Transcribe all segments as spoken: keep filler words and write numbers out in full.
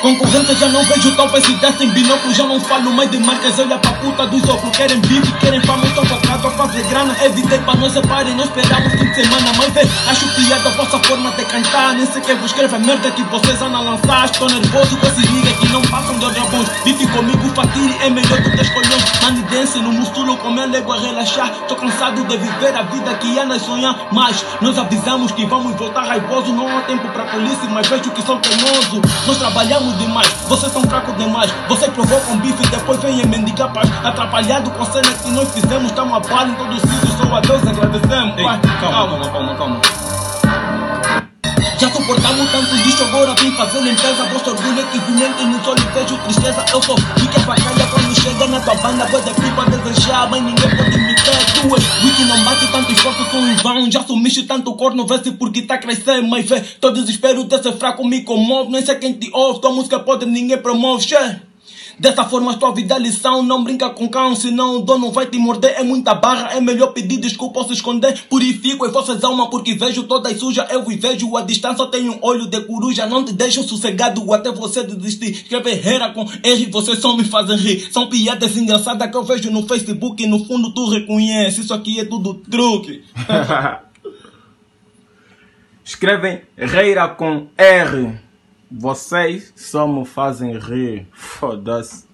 Concorrência já não vejo, talvez se dessem binóculo. Já não falo mais de marcas, olha pra puta dos outros. Querem bife, querem fama, estão focados a fazer grana. Evitei pra não separem, não esperamos fim de semana. Mas vê, acho piada a vossa forma de cantar. Nem sei quem vos escreve a merda que vocês andam a lançar. Estou nervoso com esses niggas que não passam de olhos. Bife comigo, fatire, é melhor do que escolher. Money dance no músculo, com minha língua a relaxar. Tô cansado de viver a vida que andas sonhar. Mas nós avisamos que vamos voltar raivoso. Não há tempo pra polícia, mas vejo que são teimosos. Nós trabalhamos demais, vocês são fracos demais. Vocês provocam bife e depois vêm mendigar paz. Atrapalhado com a cena que nós fizemos. Estamos a bala em todo o sítio, só a Deus agradecemos. Vai, calma, calma, calma, calma. Já suportamos tanto lixo, agora vim fazer limpeza. Vosso orgulho é equivalente, não só lhe vejo tristeza. Eu sou fica bacalha quando chega na tua banda. Vou de pipa a desejar, mas ninguém pode me ter. Tu és wiki, não bate tanto esforço, são em vão. Já sumiste tanto corno, vê-se porque tá crescendo. Mas vê, todo desespero desse fraco me comove. Nem sei quem te ouve, tua música pode, ninguém promove. Che. Dessa forma a tua vida é lição. Não brinca com cão, senão o dono vai te morder. É muita barra, é melhor pedir desculpa ou se esconder. Purifico as vossas almas porque vejo todas sujas. Eu vos vejo a distância, tenho um olho de coruja. Não te deixo sossegado até você desistir. Escreve Hera com R, vocês só me fazem rir. São piadas engraçadas que eu vejo no Facebook e no fundo tu reconhece. Isso aqui é tudo truque. Escrevem Reira com R. Vocês só me fazem rir. Foda-se.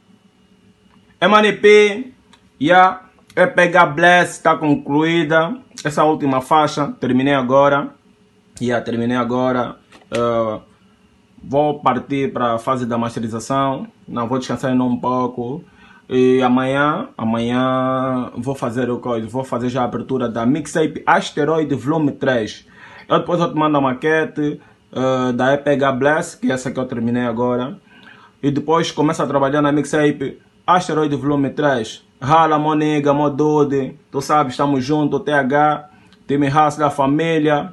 M N P. Yeah. E P H Bless está concluída. Essa última faixa. Terminei agora. Yeah, terminei agora. Uh, vou partir para a fase da masterização. Não, vou descansar ainda um pouco. E amanhã, amanhã vou fazer o coisa. Vou fazer já a abertura da mixtape Asteroid Volume três. Eu depois eu te mando a maquete. Uh, da E P H Bless, que é essa que eu terminei agora, e depois começo a trabalhar na mixtape Asteroid Volume três. Rala, Moniga, Modode, tu sabes, estamos juntos, T H, time Raça da família,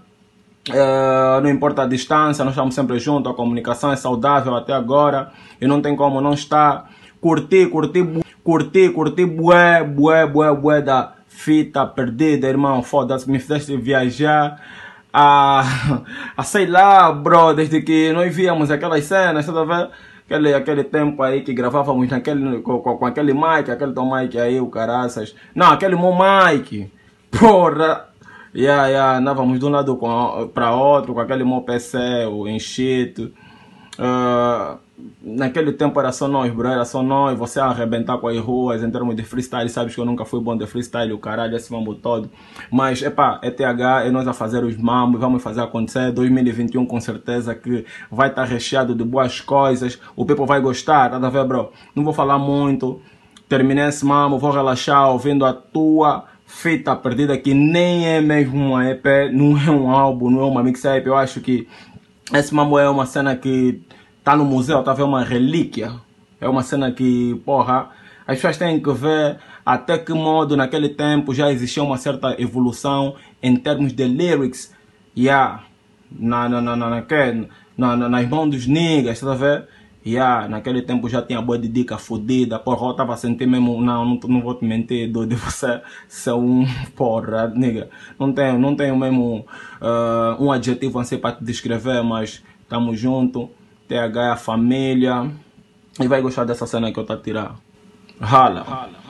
uh, não importa a distância, nós estamos sempre juntos, a comunicação é saudável até agora, e não tem como não estar. Curti, curti, curti, curti, bué, bué, bué, bué da fita perdida, irmão, foda-se, me fizeste viajar. Ah, ah, sei lá, bro, desde que nós víamos aquelas cenas, tá vendo? Aquele, aquele tempo aí que gravávamos naquele, com, com aquele mic, aquele teu mic aí, o caraças. Não, aquele meu mic, porra. Yeah, yeah, andávamos de um lado para outro, com aquele meu P C, o enchito. Uh, naquele tempo era só nós, bro, era só nós, você arrebentar com as ruas em termos de freestyle. Sabes que eu nunca fui bom de freestyle, o caralho, esse mambo todo. Mas, epá, é T H, é nós a fazer os mambos, vamos fazer acontecer. dois mil e vinte e um com certeza que vai estar recheado de boas coisas, o people vai gostar, tá a ver, bro? Não vou falar muito, terminei esse mambo, vou relaxar ouvindo a tua fita perdida, que nem é mesmo uma E P, não é um álbum, não é uma mixtape. Eu acho que esse mambo é uma cena que tá no museu, tá vendo? Uma relíquia. É uma cena que, porra, as pessoas têm que ver até que modo naquele tempo já existia uma certa evolução em termos de lyrics. Yeah. Na, na, na, na, na, na, na, nas mãos dos niggas, tá vendo? Yeah. Naquele tempo já tinha boa de dica fodida. Porra, eu tava sentindo mesmo. Não, não, não vou te mentir, do de você ser um. Porra, nigga. Não tenho, não tenho mesmo uh, um adjetivo assim para te descrever, mas tamo junto. T H é a família. E vai gostar dessa cena que eu tô a tirar. Rala. Rala.